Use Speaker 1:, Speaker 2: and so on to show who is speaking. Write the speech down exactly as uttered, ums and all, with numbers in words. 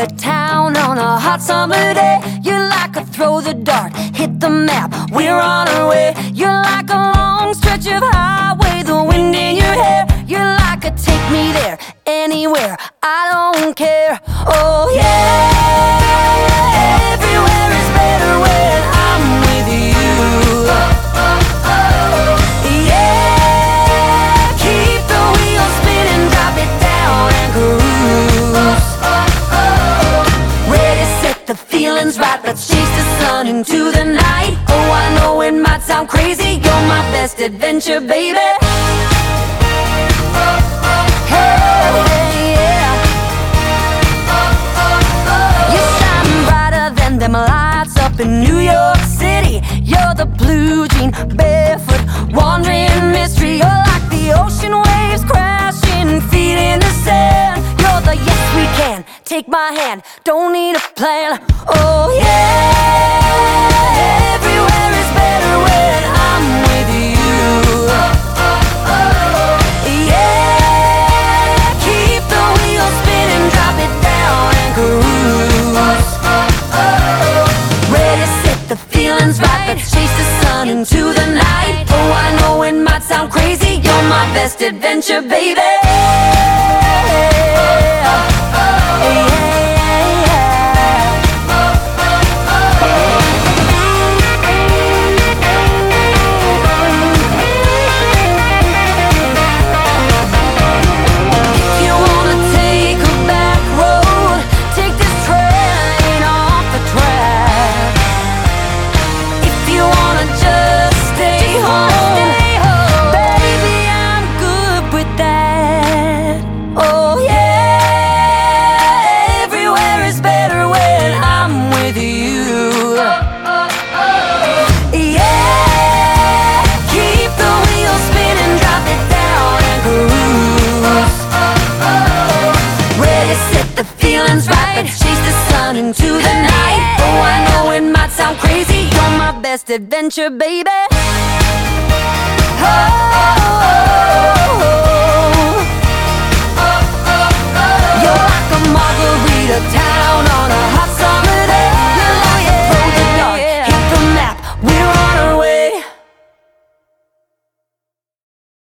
Speaker 1: your town on a hot summer day. You're like a throw the dart, hit the map, we're on our way. You're like a long stretch of highway, the wind in your hair. You're like a take me there, anywhere, I don't care. Oh yeah, everywhere is better when I'm with you. Yeah, keep the wheels spinning, drop it down and cruise. Ready, set, the feeling's right, let's chase the sun into the night. Oh, I know it might sound crazy, you're my best adventure, baby. Them lights up in New York City. You're the blue jean, barefoot, wandering mystery. You're like the ocean waves crashing, feet in the sand. You're the yes we can, take my hand, don't need a plan. Oh yeah, everywhere is better when I'm with you. Yeah, keep the wheels spinning, drop it down and cruise. Ready, set, the feeling's right, let's chase the sun into the night. Oh, I know it might sound crazy, you're my best adventure, baby. The feeling's right, let's chase the sun into the night. Oh, I know it might sound crazy, you're my best adventure, baby. Oh,